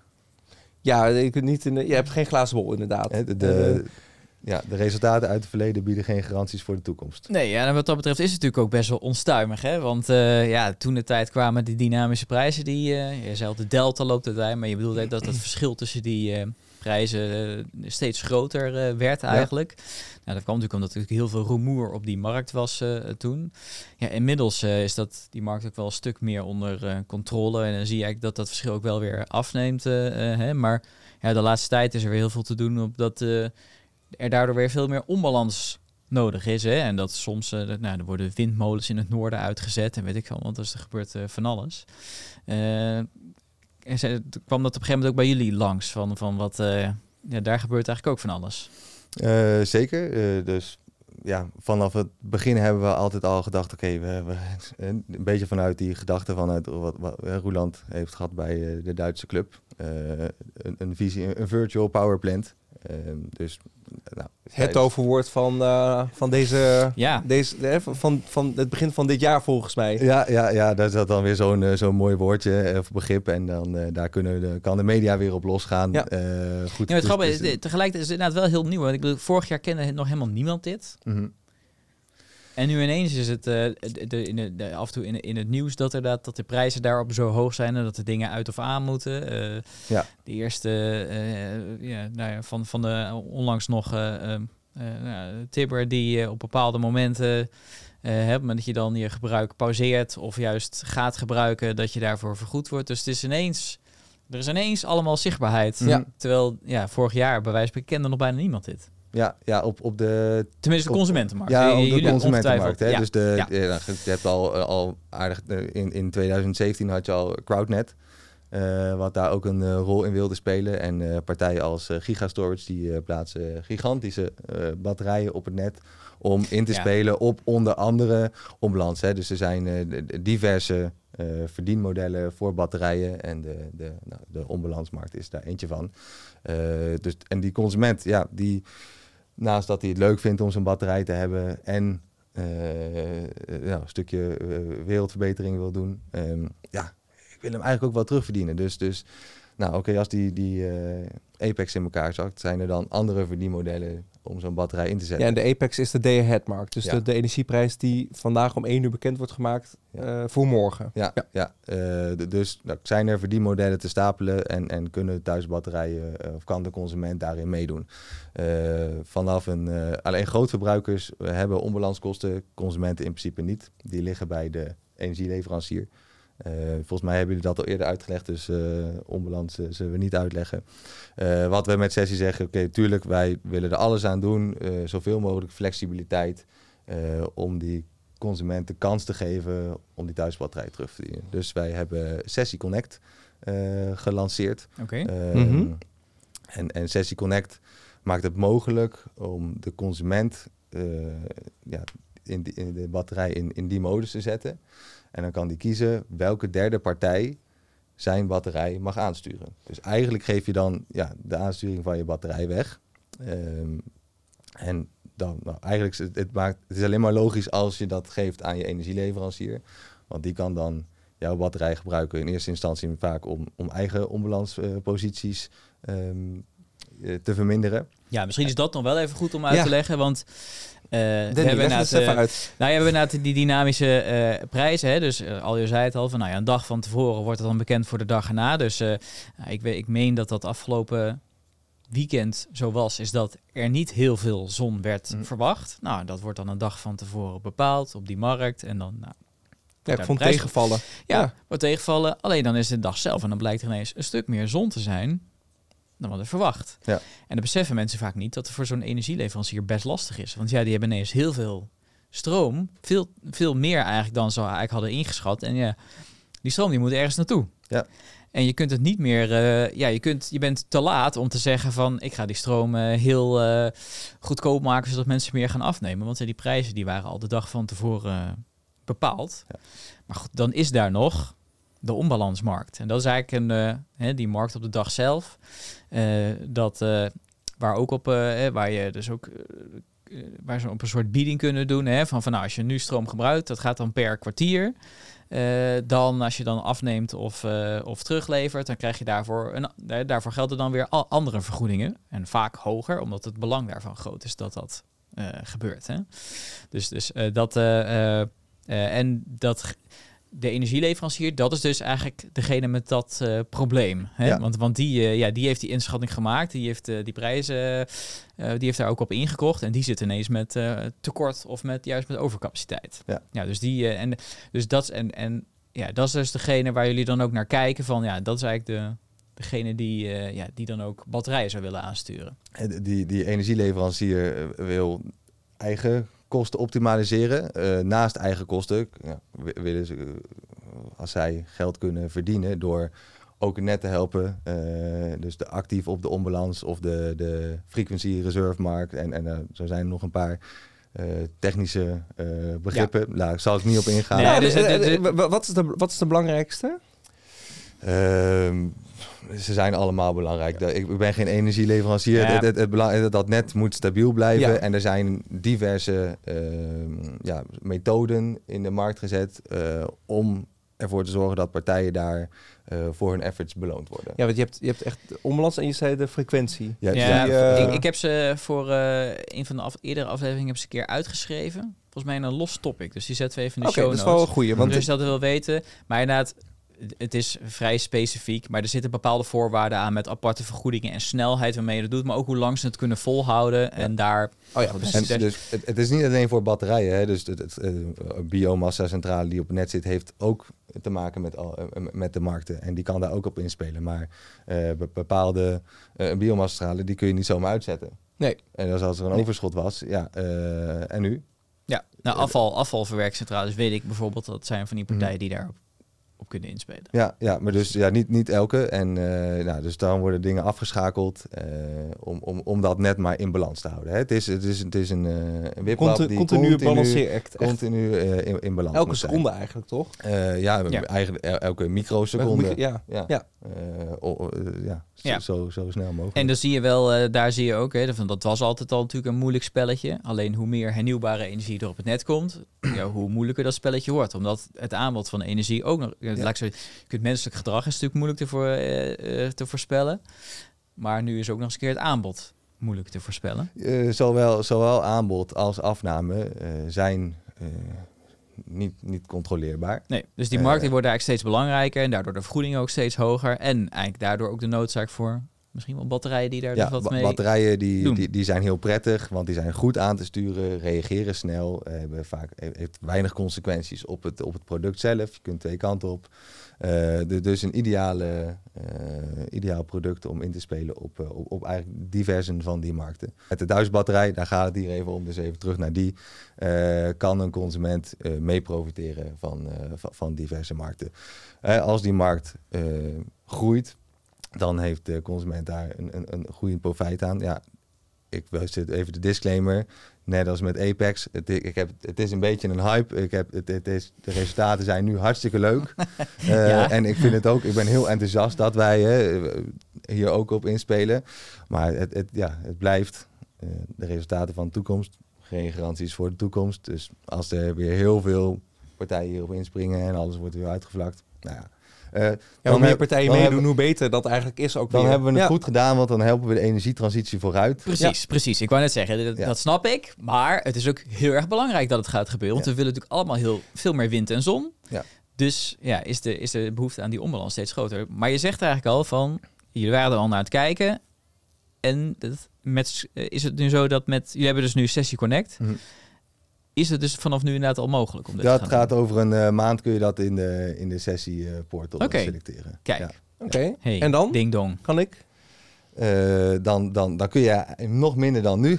Ja, je, kunt niet in de, je hebt geen glazen bol inderdaad. De, de, uh, Ja, de resultaten uit het verleden bieden geen garanties voor de toekomst. Nee, ja, en wat dat betreft is het natuurlijk ook best wel onstuimig. Hè? Want uh, ja, toen de tijd kwamen die dynamische prijzen. Die, uh, je zei al, de delta loopt erbij. Maar je bedoelt dat het verschil tussen die uh, prijzen uh, steeds groter uh, werd eigenlijk. Ja. Nou, dat kwam natuurlijk omdat er heel veel rumoer op die markt was uh, toen. Ja, inmiddels uh, is dat, die markt ook wel een stuk meer onder uh, controle. En dan zie je eigenlijk dat dat verschil ook wel weer afneemt. Uh, uh, hè? Maar ja, de laatste tijd is er weer heel veel te doen op dat... Uh, er daardoor weer veel meer onbalans nodig is. Hè? En dat soms, uh, dat, nou, er worden windmolens in het noorden uitgezet en weet ik wel, want er gebeurt uh, van alles. Uh, en ze, kwam dat op een gegeven moment ook bij jullie langs, van, van wat, uh, ja, daar gebeurt eigenlijk ook van alles. Uh, zeker, uh, dus ja, vanaf het begin hebben we altijd al gedacht, oké, okay, we, we een beetje vanuit die gedachte vanuit wat, wat Roeland heeft gehad bij uh, de Duitse club, uh, een, een visie, een virtual power plant. Uh, dus, nou, het toverwoord van, uh, van deze, ja. deze uh, van, van het begin van dit jaar volgens mij. Ja, ja, ja, daar zat dan weer zo'n, uh, zo'n mooi woordje of begrip en dan uh, daar kunnen de, kan de media weer op losgaan. Ja. Uh, goed, ja, het dus, grappige dus, is, tegelijkertijd is het inderdaad wel heel nieuw. Want ik bedoel, vorig jaar kende nog helemaal niemand dit. Mm-hmm. En nu ineens is het uh, de, de, in de, de, af en toe in, in het nieuws dat, er dat, dat de prijzen daarop zo hoog zijn en dat de dingen uit of aan moeten. Uh, ja. De eerste uh, ja, nou ja, van, van de onlangs nog uh, uh, uh, Tibber die uh, op bepaalde momenten uh, hebt, maar dat je dan je gebruik pauzeert of juist gaat gebruiken, dat je daarvoor vergoed wordt. Dus het is ineens, er is ineens allemaal zichtbaarheid. Ja. Terwijl ja, vorig jaar bij wijze van kende nog bijna niemand dit. Ja, ja op, op de... Tenminste, de op, consumentenmarkt. Ja, op de Jullie consumentenmarkt. Hè? Ja. Dus de, ja. je, je hebt al, al aardig... In, in twintig zeventien had je al Crowdnet. Uh, wat daar ook een uh, rol in wilde spelen. En uh, partijen als uh, Gigastorage die uh, plaatsen gigantische uh, batterijen op het net om in te ja. spelen op onder andere onbalans. Hè. Dus er zijn uh, de, diverse uh, verdienmodellen voor batterijen en de, de, nou, de onbalansmarkt is daar eentje van. Uh, dus, en die consument, ja, die naast dat hij het leuk vindt om zijn batterij te hebben en uh, ja, een stukje uh, wereldverbetering wil doen, um, ja, ik wil hem eigenlijk ook wel terugverdienen. Dus, dus Nou oké, okay, als die, die uh, Apex in elkaar zakt, zijn er dan andere verdienmodellen om zo'n batterij in te zetten. Ja, en de Apex is de day-ahead-markt. Dus ja. de, de energieprijs die vandaag om één uur bekend wordt gemaakt ja. uh, voor morgen. Ja, ja. ja. Uh, d- dus nou, zijn er verdienmodellen te stapelen en, en kunnen thuisbatterijen uh, of kan de consument daarin meedoen. Uh, vanaf een, uh, alleen grootverbruikers hebben onbalanskosten, consumenten in principe niet. Die liggen bij de energieleverancier. Uh, volgens mij hebben jullie dat al eerder uitgelegd, dus uh, onbalans uh, zullen we niet uitleggen. Uh, wat we met Sessie zeggen, oké, okay, tuurlijk, wij willen er alles aan doen, uh, zoveel mogelijk flexibiliteit, uh, om die consument de kans te geven om die thuisbatterij terug te verdienen. Dus wij hebben Sessie Connect uh, gelanceerd. Okay. Uh, mm-hmm. en, en Sessie Connect maakt het mogelijk om de consument uh, ja, in, die, in de batterij in, in die modus te zetten. En dan kan die kiezen welke derde partij zijn batterij mag aansturen. Dus eigenlijk geef je dan ja, de aansturing van je batterij weg. Um, en dan, nou, eigenlijk het, het, maakt, het is alleen maar logisch als je dat geeft aan je energieleverancier. Want die kan dan jouw batterij gebruiken in eerste instantie vaak om, om eigen onbalansposities uh, um, te verminderen. Ja, misschien is dat nog wel even goed om uit ja. te leggen, want Uh, Danny, we hebben leg het even uh, uit. Nou, ja, we hebben inderdaad die dynamische uh, prijzen. Hè? Dus uh, al je zei het al, van nou ja, een dag van tevoren wordt het dan bekend voor de dag erna. Dus uh, nou, ik, weet, ik meen dat dat afgelopen weekend zo was, is dat er niet heel veel zon werd mm. verwacht. Nou, dat wordt dan een dag van tevoren bepaald op die markt. En dan, nou, ja, ik vond tegenvallen. Ja, ja, wordt tegenvallen. Alleen dan is het de dag zelf en dan blijkt er ineens een stuk meer zon te zijn dan wat er verwacht. Ja. En dan beseffen mensen vaak niet dat het voor zo'n energieleverancier best lastig is. Want ja, die hebben ineens heel veel stroom. Veel, veel meer eigenlijk dan ze eigenlijk hadden ingeschat. En ja, die stroom die moet ergens naartoe. Ja. En je kunt het niet meer... Uh, ja, je, kunt, je bent te laat om te zeggen van... ik ga die stroom uh, heel uh, goedkoop maken... zodat mensen meer gaan afnemen. Want uh, die prijzen die waren al de dag van tevoren uh, bepaald. Ja. Maar goed, dan is daar nog... de onbalansmarkt. En dat is eigenlijk een, uh, hè, die markt op de dag zelf. Uh, dat, uh, waar ook op, uh, waar je dus ook, uh, waar ze op een soort bieding kunnen doen. Hè, van, van nou, als je nu stroom gebruikt, dat gaat dan per kwartier. Uh, dan als je dan afneemt of, uh, of teruglevert, dan krijg je daarvoor, een, uh, daarvoor gelden dan weer al andere vergoedingen. En vaak hoger, omdat het belang daarvan groot is dat dat uh, gebeurt. Hè. Dus, dus uh, dat, uh, uh, uh, en dat... De energieleverancier, dat is dus eigenlijk degene met dat uh, probleem. Hè? Ja. Want, want die, uh, ja, die heeft die inschatting gemaakt. Die heeft uh, die prijzen, uh, die heeft daar ook op ingekocht. En die zit ineens met uh, tekort of met juist met overcapaciteit. Ja, ja dus die uh, en dus dat en en ja, dat is dus degene waar jullie dan ook naar kijken. Van ja, dat is eigenlijk de degene die, uh, ja, die dan ook batterijen zou willen aansturen. Die, die energieleverancier wil eigen kosten optimaliseren. Uh, naast eigen kosten ja, willen ze, uh, als zij geld kunnen verdienen door ook net te helpen. Uh, dus de actief op de onbalans of de, de frequency reserve markt. En, en uh, zo zijn er nog een paar uh, technische uh, begrippen. Ja. Daar zal ik niet op ingaan. Nee, ja, dus, uh, uh, uh, wat, is de, wat is de belangrijkste? Uh, ze zijn allemaal belangrijk. Ja. Ik ben geen energieleverancier. Ja. Het, het, het belang, dat net moet stabiel blijven. Ja. En er zijn diverse uh, ja, methoden in de markt gezet uh, om ervoor te zorgen dat partijen daar uh, voor hun efforts beloond worden. Ja, want je hebt, je hebt echt onbalans en je zei de frequentie. Ja, ja die, uh, ik, ik heb ze voor uh, een van de af, eerdere afleveringen heb ze een keer uitgeschreven. Volgens mij in een los topic. Dus die zetten we even in de okay, show notes. Dat is wel een goeie. Want dus dat wil weten. Maar inderdaad, het is vrij specifiek, maar er zitten bepaalde voorwaarden aan met aparte vergoedingen en snelheid waarmee je dat doet, maar ook hoe lang ze het kunnen volhouden. Ja. En daar... Oh ja, dus, en, dus het, het is niet alleen voor batterijen. Hè? Dus het, het, het biomassa-centrale die op het net zit, heeft ook te maken met, al, met de markten. En die kan daar ook op inspelen. Maar uh, bepaalde uh, biomassa-centrale, die kun je niet zomaar uitzetten. Nee. En dus als er een nee. overschot was, ja, uh, en nu? Ja, nou afval, afvalverwerkcentrales weet ik bijvoorbeeld, dat zijn van die partijen die daarop op kunnen inspelen. Ja, ja, maar dus ja, niet, niet elke. En uh, nou, dus dan worden dingen afgeschakeld uh, om, om, om dat net maar in balans te houden. Hè. Het is, het is, het is een, uh, een wipwap Conti- die continu, continu balanceeract. Continu uh, in, in balans. Elke seconde zijn. Eigenlijk, toch? Uh, ja, ja, eigenlijk elke microseconde. Elke, ja. Ja. Ja. Uh, oh, uh, ja. Ja. Zo, zo snel mogelijk. En dan zie je wel, uh, daar zie je ook, hè, van, dat was altijd al natuurlijk een moeilijk spelletje. Alleen hoe meer hernieuwbare energie er op het net komt, ja, hoe moeilijker dat spelletje wordt. Omdat het aanbod van energie ook nog, het laat ik zo, je kunt menselijk gedrag is natuurlijk moeilijk te, voor, uh, uh, te voorspellen. Maar nu is ook nog eens een keer het aanbod moeilijk te voorspellen. Uh, zowel, zowel aanbod als afname uh, zijn uh, niet, niet controleerbaar. Nee, dus die markten uh, worden eigenlijk steeds belangrijker en daardoor de vergoedingen ook steeds hoger. En eigenlijk daardoor ook de noodzaak voor misschien wel batterijen die daar ja, dus wat ba- mee batterijen die, doen. die, die zijn heel prettig, want die zijn goed aan te sturen, reageren snel, hebben vaak heeft weinig consequenties op het, op het product zelf. Je kunt twee kanten op. Uh, de, dus een ideale, uh, ideaal product om in te spelen op, uh, op, op eigenlijk diversen van die markten. Met de thuisbatterij, daar gaat het hier even om, dus even terug naar die, uh, kan een consument uh, mee profiteren van, uh, van, van diverse markten. Uh, als die markt uh, groeit, dan heeft de consument daar een, een, een goede profijt aan. Ja, ik zit even de disclaimer. Net als met Apex. Het, ik heb, het is een beetje een hype. Ik heb, het, het is, de resultaten zijn nu hartstikke leuk. uh, ja. En ik vind het ook. Ik ben heel enthousiast dat wij uh, hier ook op inspelen. Maar het, het, ja, het blijft uh, de resultaten van de toekomst. Geen garanties voor de toekomst. Dus als er weer heel veel partijen hierop inspringen en alles wordt weer uitgevlakt. Nou ja. Uh, ja, hoe meer partijen meedoen, hebben, hoe beter dat eigenlijk is ook Dan weer. hebben we het ja. goed gedaan, want dan helpen we de energietransitie vooruit. Precies, ja. precies. Ik wou net zeggen, dat, ja. dat snap ik. Maar het is ook heel erg belangrijk dat het gaat gebeuren. Want ja. we willen natuurlijk allemaal heel veel meer wind en zon. Ja. Dus ja, is de, is de behoefte aan die onbalans steeds groter. Maar je zegt eigenlijk al van, jullie waren er al naar het kijken. En dat met, is het nu zo dat met, jullie hebben dus nu Sessie Connect. Mm-hmm. Is het dus vanaf nu inderdaad al mogelijk om dit ja, te gaan het gaat doen? over een uh, maand kun je dat in de, in de sessie uh, portal okay. selecteren. Kijk. Ja. Oké. Okay. Hey, en dan? Ding dong. Kan ik? Uh, dan, dan, dan kun je nog minder dan nu.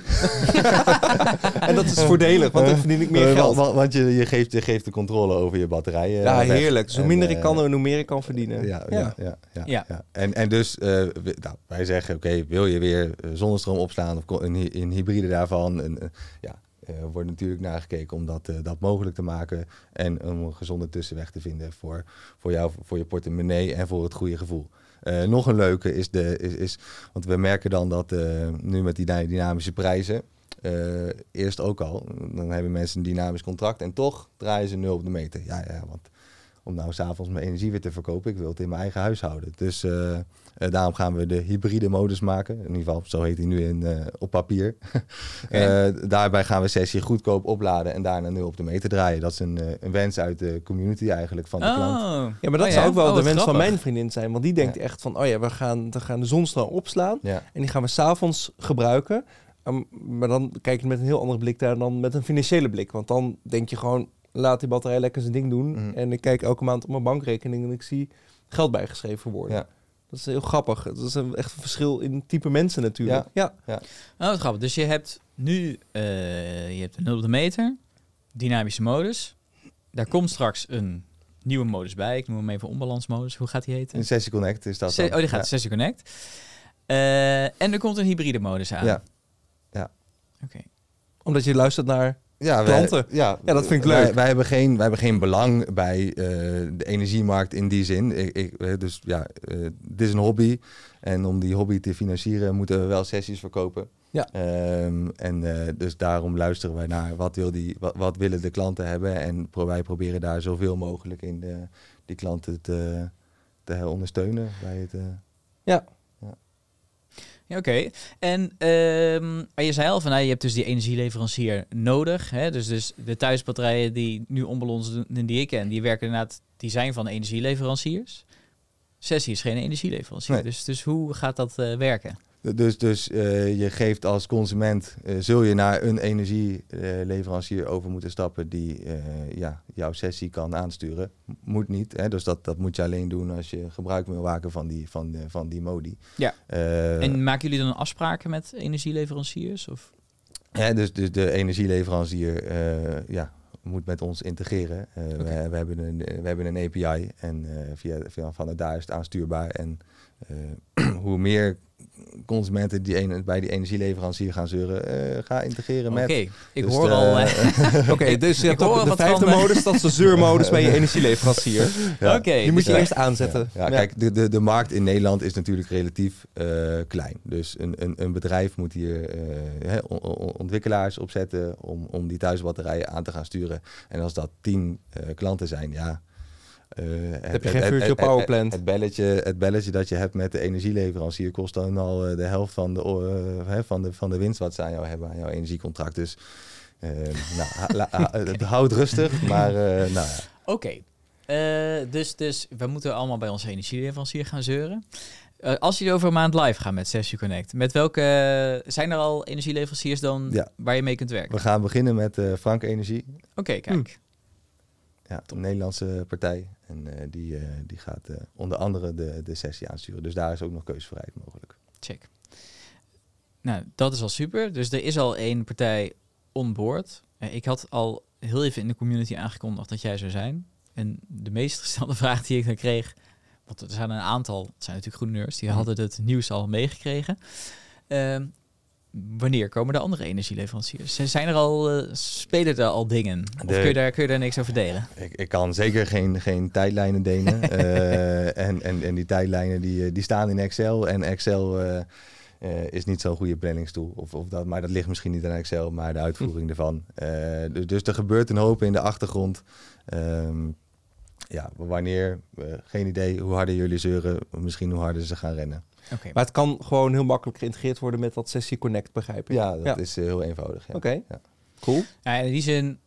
En dat is voordelig, want dan verdien ik meer uh, geld. Want, want je, je, geeft, je geeft de controle over je batterijen. Ja, weg. heerlijk. Dus hoe minder en, ik kan, hoe meer ik kan verdienen. Ja, ja. ja, ja, ja, ja. ja. En, en dus, uh, we, nou, wij zeggen, oké, okay, wil je weer zonnestroom opslaan of een, een hybride daarvan? Een, uh, ja. Er uh, wordt natuurlijk naar gekeken om dat, uh, dat mogelijk te maken en om een gezonde tussenweg te vinden voor, voor jou, voor je portemonnee en voor het goede gevoel. Uh, nog een leuke is, de, is, is, want we merken dan dat uh, nu met die dynamische prijzen, uh, eerst ook al, dan hebben mensen een dynamisch contract en toch draaien ze nul op de meter. Ja, ja, want om nou s'avonds mijn energie weer te verkopen, ik wil het in mijn eigen huis houden. Dus uh, uh, daarom gaan we de hybride modus maken. In ieder geval, zo heet hij nu in, uh, op papier. Okay. uh, daarbij gaan we sessie goedkoop opladen en daarna nul op de meter draaien. Dat is een, uh, een wens uit de community eigenlijk van de oh. klant. Ja, maar dat oh, zou ja? ook wel oh, de wens grappig. van mijn vriendin zijn. Want die denkt ja. echt van, oh ja, we gaan, we gaan de zonnestroom opslaan. Ja. En die gaan we s'avonds gebruiken. Um, maar dan kijk je met een heel andere blik daar dan met een financiële blik. Want dan denk je gewoon, laat die batterij lekker zijn ding doen. Mm. En ik kijk elke maand op mijn bankrekening en ik zie geld bijgeschreven worden. Ja. Dat is heel grappig. Dat is een, echt een verschil in type mensen natuurlijk. Ja. Ja. Ja. Oh, wat grappig. Dus je hebt nu uh, je hebt een nul op de meter, dynamische modus. Daar komt straks een nieuwe modus bij. Ik noem hem even onbalansmodus. Hoe gaat die heten? Een Sessie Connect is dat Se- dan. Oh, die gaat ja. Sessie Connect. Uh, en er komt een hybride modus aan. Ja. Ja. Oké. Okay. Omdat je luistert naar ja, klanten. Wij, ja, ja, dat vind ik leuk. Wij, wij, hebben, geen, wij hebben geen belang bij uh, de energiemarkt in die zin. Ik, ik, dus ja, uh, dit is een hobby. En om die hobby te financieren moeten we wel sessies verkopen. Ja. Um, en uh, dus daarom luisteren wij naar wat, wil die, wat, wat willen de klanten hebben. En pro- wij proberen daar zoveel mogelijk in de, die klanten te, te ondersteunen. Bij het, uh, ja. Ja, oké. Okay. En um, je zei al van, nou, je hebt dus die energieleverancier nodig. Hè? Dus, dus de thuisbatterijen die nu onbalans doen, die ik ken, die werken inderdaad, die zijn van energieleveranciers. Sessie is geen energieleverancier. Nee. Dus, dus hoe gaat dat uh, werken? Dus, dus uh, je geeft als consument, uh, zul je naar een energieleverancier uh, over moeten stappen die uh, ja, jouw sessie kan aansturen. Moet niet, hè? Dus dat, dat moet je alleen doen als je gebruik wil maken van die, van de, van die modi. Ja. Uh, en maken jullie dan afspraken met energieleveranciers? Of? Ja, dus, dus de energieleverancier uh, ja, moet met ons integreren. Uh, okay. we, we, hebben een, we hebben een A P I en uh, via, via, vanuit daar is het aanstuurbaar. En uh, hoe meer consumenten die een, bij die energieleverancier gaan zeuren, uh, ga integreren met... Oké, okay, ik dus hoor de, al... Uh, Oké, okay, dus je hebt de, de vijfde van, modus, dat is de zeurmodus bij je energieleverancier. Ja. Oké. Okay, die moet je ja. eerst aanzetten. Ja, ja, ja. Kijk, de, de, de markt in Nederland is natuurlijk relatief uh, klein. Dus een, een, een bedrijf moet hier uh, he, on, on, ontwikkelaars opzetten om, om die thuisbatterijen aan te gaan sturen. En als dat tien uh, klanten zijn, ja... Uh, heb je geen virtual power plant. Het, het, belletje, het belletje dat je hebt met de energieleverancier kost dan al uh, de helft van de, uh, van, de, van de winst wat ze aan jou hebben, aan jouw energiecontract. Dus uh, nou, ha, ha, het houdt rustig, maar uh, nou ja. Oké, okay. uh, dus, dus we moeten allemaal bij onze energieleverancier gaan zeuren. Uh, als jullie over een maand live gaan met Sessie Connect, met welke uh, zijn er al energieleveranciers dan ja. waar je mee kunt werken? We gaan beginnen met uh, Frank Energie. Oké, okay, kijk. Hm. Ja, een Nederlandse partij. En uh, die, uh, die gaat uh, onder andere de, de sessie aansturen. Dus daar is ook nog keuzevrijheid mogelijk. Check. Nou, dat is al super. Dus er is al één partij on board. Uh, ik had al heel even in de community aangekondigd dat jij zou zijn. En de meest gestelde vraag die ik dan kreeg, want er zijn een aantal, het zijn natuurlijk GroenNeurds, die hadden het nieuws al meegekregen. Uh, Wanneer komen de andere energieleveranciers? Zijn er al, uh, spelen er al dingen? Of de, kun, je daar, kun je daar niks over delen? Ik, ik kan zeker geen, geen tijdlijnen delen. uh, en, en, en die tijdlijnen die, die staan in Excel. En Excel uh, uh, is niet zo'n goede planningstoel. Of, of dat, maar dat ligt misschien niet aan Excel, maar de uitvoering hm. ervan. Uh, dus, dus er gebeurt een hoop in de achtergrond. Um, ja, wanneer? Uh, geen idee. Hoe harder jullie zeuren, misschien hoe harder ze gaan rennen. Okay. Maar het kan gewoon heel makkelijk geïntegreerd worden met dat Sessie Connect, begrijp ik. Ja, dat ja. is uh, heel eenvoudig. Ja. Oké, okay. ja. Cool. Ja, in die zin,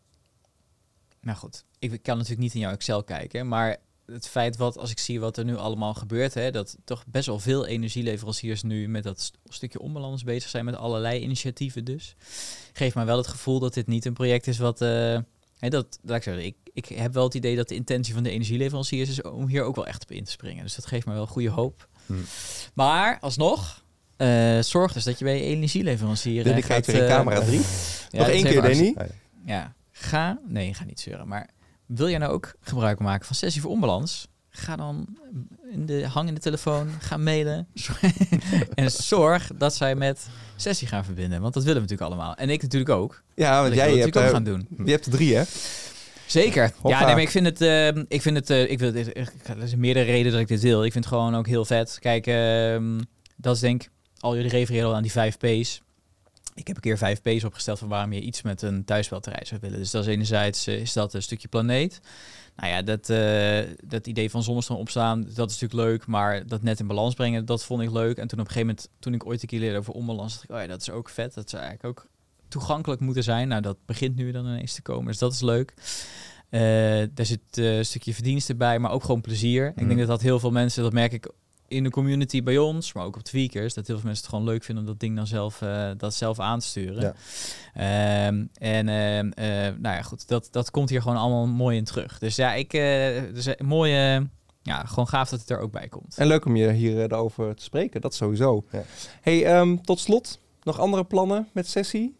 nou goed, ik kan natuurlijk niet in jouw Excel kijken, maar het feit wat, als ik zie wat er nu allemaal gebeurt, hè, dat toch best wel veel energieleveranciers nu met dat st- stukje onbalans bezig zijn, met allerlei initiatieven dus, geeft mij wel het gevoel dat dit niet een project is wat... Uh, He, dat, laat ik zeggen, ik, ik heb wel het idee dat de intentie van de energieleveranciers is om hier ook wel echt op in te springen. Dus dat geeft me wel goede hoop. Hmm. Maar alsnog, uh, zorg dus dat je bij je energieleverancier... Danny kijkt weer in uh, camera drie. Ja, nog één keer, Danny. Ja, ga... Nee, ga niet zeuren. Maar wil jij nou ook gebruik maken van Sessie voor Onbalans? Ga dan in de, hang in de telefoon, ga mailen. En zorg dat zij met Sessie gaan verbinden. Want dat willen we natuurlijk allemaal. En ik natuurlijk ook. Ja, want jij hebt ook gaan doen. Je hebt er drie, hè? Zeker. Hoppa. Ja, nee, maar ik vind het... Uh, ik vind het... Uh, ik wil dit, er is meerdere redenen dat ik dit wil. Ik vind het gewoon ook heel vet. Kijk, uh, dat is denk ik... Al jullie refereren al aan die vijf P's. Ik heb een keer vijf P's opgesteld van waarom je iets met een thuisbatterij zou willen. Dus dat is enerzijds uh, is dat een stukje planeet. Nou ja, dat, uh, dat idee van zonnestroom opslaan, dat is natuurlijk leuk. Maar dat net in balans brengen, dat vond ik leuk. En toen op een gegeven moment, toen ik ooit een keer leerde over onbalans, dacht ik, oh ja, dat is ook vet. Dat zou eigenlijk ook toegankelijk moeten zijn. Nou, dat begint nu dan ineens te komen. Dus dat is leuk. Uh, daar zit uh, een stukje verdienste bij, maar ook gewoon plezier. Mm. Ik denk dat dat heel veel mensen, dat merk ik in de community bij ons, maar ook op Tweakers, dat heel veel mensen het gewoon leuk vinden om dat ding dan zelf, uh, dat zelf aan te sturen. Ja. Um, en uh, uh, nou ja, goed, dat, dat komt hier gewoon allemaal mooi in terug. Dus ja, ik, uh, dus een mooie, ja, gewoon gaaf dat het er ook bij komt. En leuk om je hier uh, over te spreken, dat sowieso. Ja. Hey, um, tot slot, nog andere plannen met Sessie?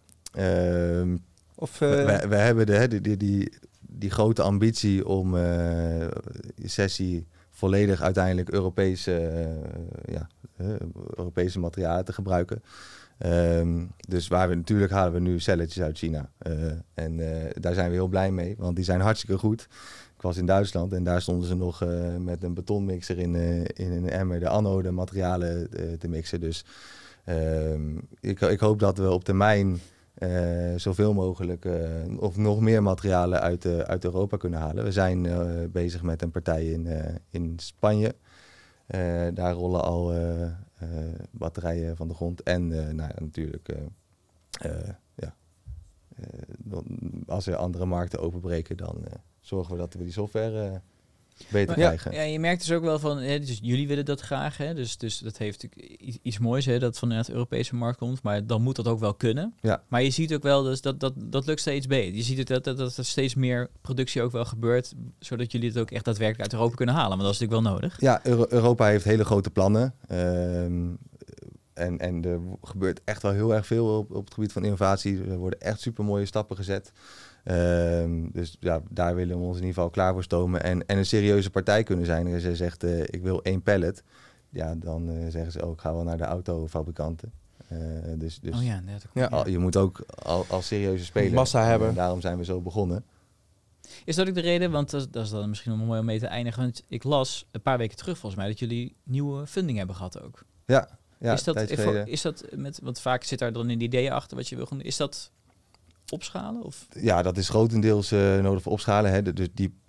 Um, of, uh... we, we hebben de, die, die, die, die grote ambitie om uh, Sessie volledig uiteindelijk Europese, uh, ja, uh, Europese materialen te gebruiken. Um, dus waar we natuurlijk halen we nu celletjes uit China. Uh, en uh, daar zijn we heel blij mee, want die zijn hartstikke goed. Ik was in Duitsland en daar stonden ze nog uh, met een betonmixer in, uh, in een emmer de anode materialen uh, te mixen. Dus uh, ik, ik hoop dat we op termijn Uh, zoveel mogelijk uh, of nog meer materialen uit, uh, uit Europa kunnen halen. We zijn uh, bezig met een partij in, uh, in Spanje. Uh, daar rollen al uh, uh, batterijen van de grond. En uh, nou, natuurlijk, uh, uh, ja. uh, als er andere markten openbreken, dan uh, zorgen we dat we die software uh, beter maar, krijgen. Ja, je merkt dus ook wel van, hè, dus jullie willen dat graag, hè, dus, dus dat heeft natuurlijk iets moois, hè, dat vanuit de Europese markt komt, maar dan moet dat ook wel kunnen. Ja. Maar je ziet ook wel, dus dat, dat, dat lukt steeds beter. Je ziet het, dat, dat, dat er steeds meer productie ook wel gebeurt, zodat jullie het ook echt daadwerkelijk uit Europa kunnen halen, maar dat is natuurlijk wel nodig. Ja, Euro- Europa heeft hele grote plannen. Um, en, en er gebeurt echt wel heel erg veel op, op het gebied van innovatie. Er worden echt super mooie stappen gezet. Um, dus ja, daar willen we ons in ieder geval klaar voor stomen. En, en een serieuze partij kunnen zijn. Als je zegt, uh, ik wil één pallet. Ja, dan uh, zeggen ze, oh, ik ga wel naar de autofabrikanten. Uh, dus dus oh ja, net ook, ja. Al, je moet ook al, als serieuze speler massa hebben. En daarom zijn we zo begonnen. Is dat ook de reden? Want dat, dat is dan misschien nog mooi om mee te eindigen. Want ik las een paar weken terug volgens mij dat jullie nieuwe funding hebben gehad ook. Ja, ja. Is dat, voor, is dat met, want vaak zit daar dan een idee achter wat je wil gaan. Is dat opschalen? Of? Ja, dat is grotendeels uh, nodig voor opschalen. Hè. Dus die,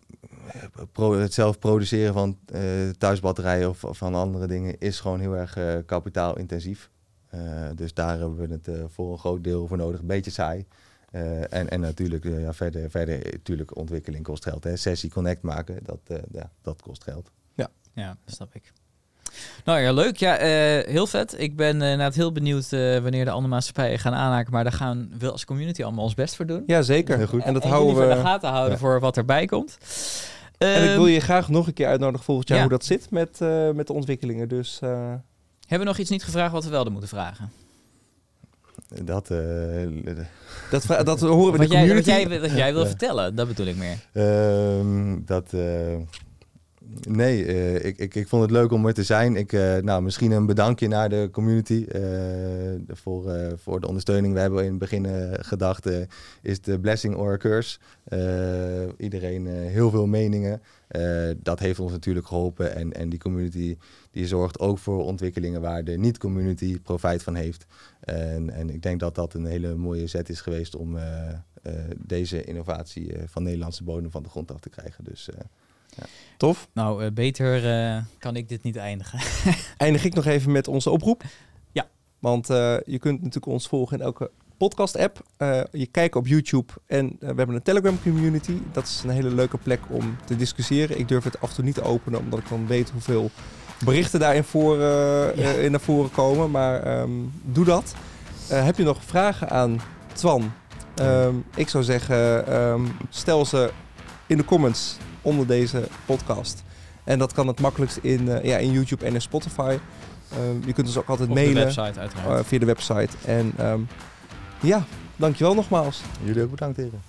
pro, het zelf produceren van uh, thuisbatterijen of, of van andere dingen is gewoon heel erg uh, kapitaalintensief. Uh, dus daar hebben we het uh, voor een groot deel voor nodig. Een beetje saai. Uh, en, en natuurlijk, uh, ja, verder, verder natuurlijk ontwikkeling kost geld. Hè. Sessie Connect maken, dat, uh, ja, dat kost geld. Ja, ja, dat snap ik. Nou ja, leuk. Ja, uh, heel vet. Ik ben uh, inderdaad heel benieuwd uh, wanneer de andere maatschappijen gaan aanhaken. Maar daar gaan we als community allemaal ons best voor doen. Ja, zeker. Heel goed. En dat en houden we in de gaten houden ja. voor wat erbij komt. En ik wil je graag nog een keer uitnodigen volgend jaar ja. hoe dat zit met, uh, met de ontwikkelingen. Dus, uh... hebben we nog iets niet gevraagd wat we wel hadden moeten vragen? Dat, uh, dat, vra- dat horen we wat de community. Jij, wat jij, wat jij wil ja. vertellen, dat bedoel ik meer. Uh, dat... Uh... Nee, uh, ik, ik, ik vond het leuk om er te zijn. Ik, uh, nou, misschien een bedankje naar de community uh, voor, uh, voor de ondersteuning. We hebben in het begin uh, gedacht, uh, is de blessing or a curse? Uh, iedereen uh, heel veel meningen. Uh, dat heeft ons natuurlijk geholpen. En, en die community die zorgt ook voor ontwikkelingen waar de niet-community profijt van heeft. En, en ik denk dat dat een hele mooie zet is geweest om uh, uh, deze innovatie uh, van Nederlandse bodem van de grond af te krijgen. Dus... Uh, Ja. Tof. Nou, uh, beter uh, kan ik dit niet eindigen. Eindig ik nog even met onze oproep. Ja. Want uh, je kunt natuurlijk ons volgen in elke podcast-app. Uh, je kijkt op YouTube en uh, we hebben een Telegram-community. Dat is een hele leuke plek om te discussiëren. Ik durf het af en toe niet te openen, omdat ik dan weet hoeveel berichten daarin voor, uh, ja. uh, in naar voren komen. Maar um, doe dat. Uh, heb je nog vragen aan Twan? Um, ik zou zeggen, um, stel ze in de comments onder deze podcast. En dat kan het makkelijkst in, uh, ja, in YouTube en in Spotify. Um, je kunt ons ook altijd of mailen. De website, uiteraard. Uh, via de website. En um, ja, dankjewel nogmaals. Jullie ook bedankt, heren.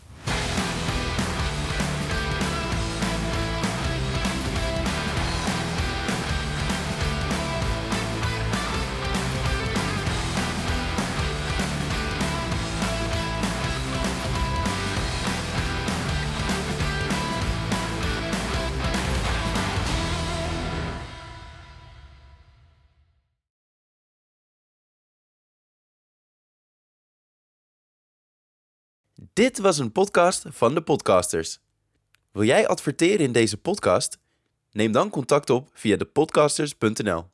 Dit was een podcast van de Podcasters. Wil jij adverteren in deze podcast? Neem dan contact op via de podcasters punt n l.